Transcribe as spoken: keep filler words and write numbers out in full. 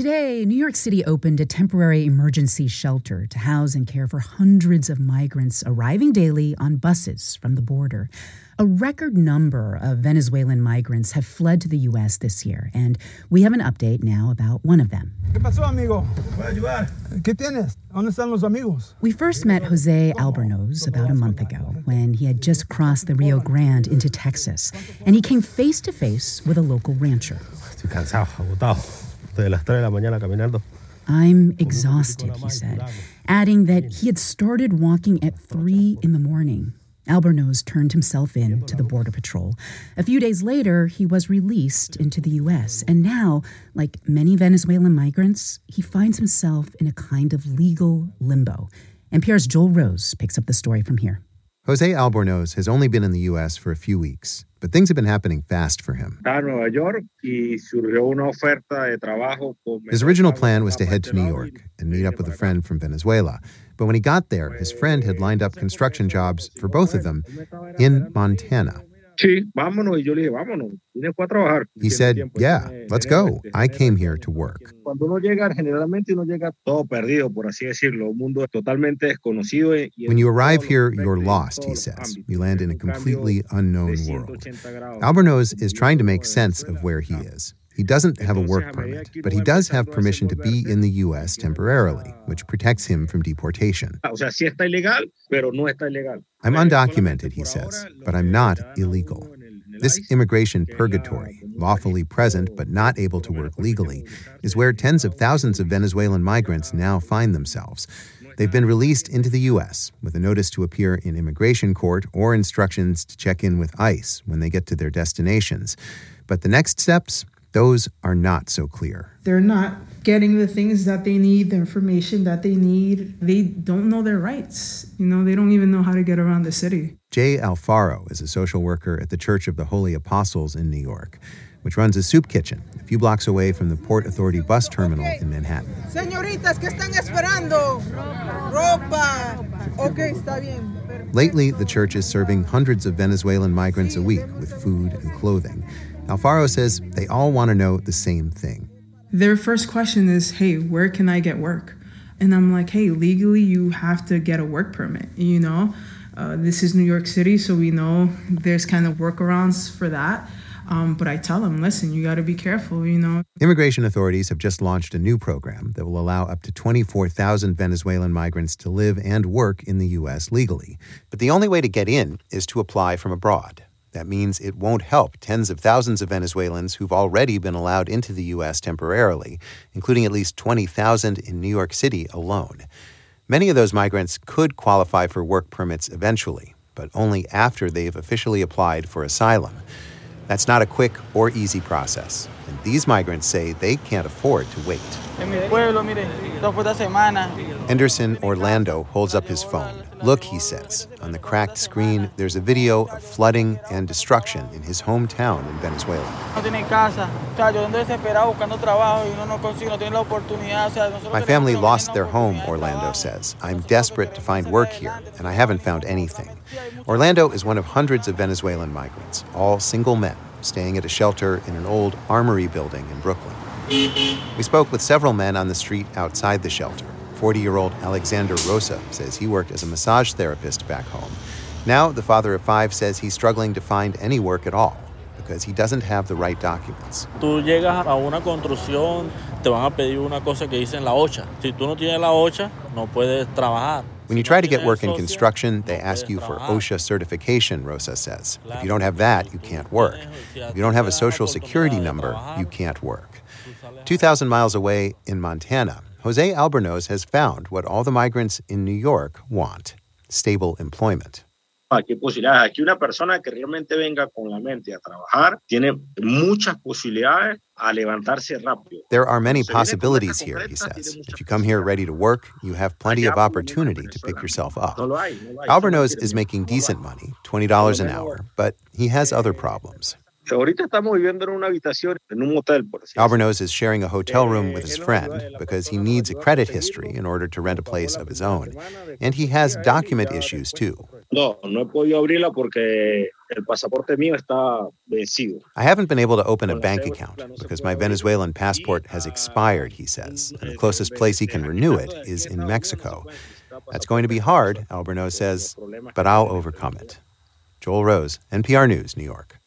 Today, New York City opened a temporary emergency shelter to house and care for hundreds of migrants arriving daily on buses from the border. A record number of Venezuelan migrants have fled to the U S this year, and we have an update now about one of them. ¿Qué pasó, amigo? ¿Puedo ayudar? ¿Qué tienes? ¿Dónde están los amigos? We first met Jose Albornoz about a month ago when he had just crossed the Rio Grande into Texas, and he came face to face with a local rancher. Estoy cansado, agotado. Desde las tres de la mañana caminando. I'm exhausted, he said, adding that he had started walking at three in the morning. Albornoz turned himself in to the Border Patrol. A few days later, he was released into the U S, and now, like many Venezuelan migrants, he finds himself in a kind of legal limbo. N P R's Joel Rose picks up the story from here. Jose Albornoz has only been in the U S for a few weeks, but things have been happening fast for him. His original plan was to head to New York and meet up with a friend from Venezuela. But when he got there, his friend had lined up construction jobs for both of them in Montana. He said, yeah, let's go. I came here to work. When you arrive here, you're lost, he says. You land in a completely unknown world. Albornoz is trying to make sense of where he is. He doesn't have a work permit, but he does have permission to be in the U S temporarily, which protects him from deportation. I'm undocumented, he says, but I'm not illegal. This immigration purgatory, lawfully present but not able to work legally, is where tens of thousands of Venezuelan migrants now find themselves. They've been released into the U S with a notice to appear in immigration court or instructions to check in with ICE when they get to their destinations. But the next steps? Those are not so clear. They're not getting the things that they need, the information that they need. They don't know their rights. You know, they don't even know how to get around the city. Jay Alfaro is a social worker at the Church of the Holy Apostles in New York, which runs a soup kitchen a few blocks away from the Port Authority bus terminal in Manhattan. Señoritas, ¿qué están esperando? Ropa. Okay, está bien. Lately, the church is serving hundreds of Venezuelan migrants a week with food and clothing. Alfaro says they all want to know the same thing. Their first question is, hey, where can I get work? And I'm like, hey, legally you have to get a work permit, you know? Uh, this is New York City, so we know there's kind of workarounds for that. Um, but I tell them, listen, you got to be careful, you know? Immigration authorities have just launched a new program that will allow up to twenty-four thousand Venezuelan migrants to live and work in the U S legally. But the only way to get in is to apply from abroad. That means it won't help tens of thousands of Venezuelans who've already been allowed into the U S temporarily, including at least twenty thousand in New York City alone. Many of those migrants could qualify for work permits eventually, but only after they've officially applied for asylum. That's not a quick or easy process, and these migrants say they can't afford to wait. Henderson Orlando holds up his phone. Look, he says, on the cracked screen, there's a video of flooding and destruction in his hometown in Venezuela. My family lost their home, Orlando says. I'm desperate to find work here, and I haven't found anything. Orlando is one of hundreds of Venezuelan migrants, all single men, staying at a shelter in an old armory building in Brooklyn. We spoke with several men on the street outside the shelter. forty-year-old Alexander Rosa says he worked as a massage therapist back home. Now, the father of five says he's struggling to find any work at all because he doesn't have the right documents. Tú llegas a una construcción, te van a pedir una cosa que dicen la ocha. Si tú no tienes la ocha, no puedes trabajar. When you try to get work in construction, they ask you for OSHA certification, Rosa says. If you don't have that, you can't work. If you don't have a social security number, you can't work. two thousand miles away in Montana, Jose Albornoz has found what all the migrants in New York want: stable employment. Aquí hay posibilidades. Aquí una persona que realmente venga con la mente a trabajar tiene muchas posibilidades a levantarse rápido. There are many possibilities here, he says. If you come here ready to work, you have plenty of opportunity to pick yourself up. Albornoz is making decent money, twenty dollars an hour, but he has other problems. Albornoz is sharing a hotel room with his friend because he needs a credit history in order to rent a place of his own. And he has document issues, too. El pasaporte mío está vencido. I haven't been able to open a bank account because my Venezuelan passport has expired, he says, and the closest place he can renew it is in Mexico. That's going to be hard, Albornoz says, but I'll overcome it. Joel Rose, N P R News, New York.